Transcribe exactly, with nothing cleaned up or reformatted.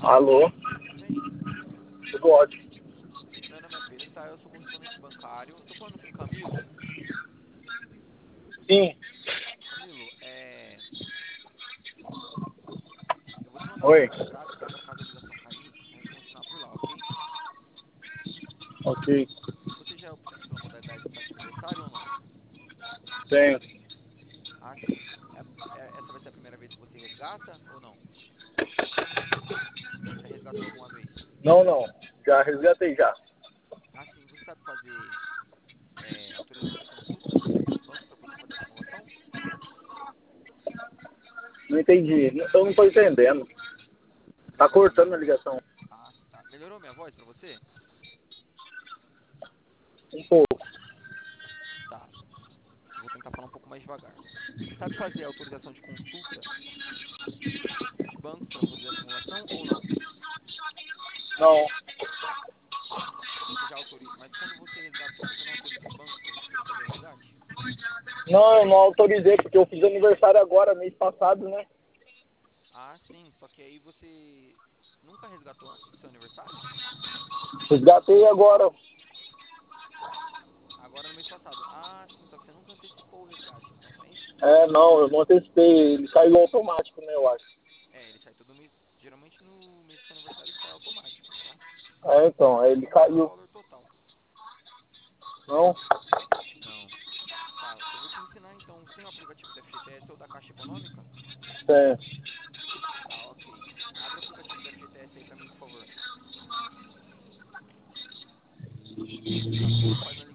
Alô? Tudo bem? Tudo ótimo. Meu nome é Pedro, tá? Eu sou correspondente bancário. Tô falando com o Camilo. Sim. Camilo, é... Eu vou te mandar Oi. agora um recado, tá? Caso a ligação cair, vamos continuar por lá, ok? Ok. Você já optou pela modalidade de taxa aniversário ou não? Tenho. Ah, sim. É- é- essa vai ser a primeira vez que você resgata ou não? Já resgatou alguma vez? Não, não. Já resgatei já. Ah, sim. Você sabe fazer é, autorização de consulta no site do banco para poder fazer a simulação? Não entendi. Eu não tô entendendo. Tá cortando a ligação Ah, tá. Melhorou minha voz pra você? um pouco. Tá. Eu vou tentar falar um pouco mais devagar. Você sabe fazer a autorização de consulta de bancos para fazer a simulação ou não? Não. Você já autoriza, mas quando você resgatou, você não autorizou o banco para você poder fazer o resgate? Não, eu não autorizei porque eu fiz aniversário agora, mês passado, né? Ah, sim, só que aí você nunca resgatou antes do seu aniversário? Resgatei agora. Agora no mês passado. Ah, sim, só que você nunca antecipou o resgate, então, é isso? É, não, eu não antecipei. Ele caiu automático, né, eu acho. É, ele sai todo mês. Geralmente no mês do seu aniversário sai automático, tá? É, então, aí ele Não sai o caiu. valor total. Não? Não. Tá, eu vou te ensinar então. Você tem o aplicativo do F G T S ou da Caixa Econômica? Tem. Tá, ok. Abre o aplicativo do F G T S aí pra mim, por favor. Entra na segunda página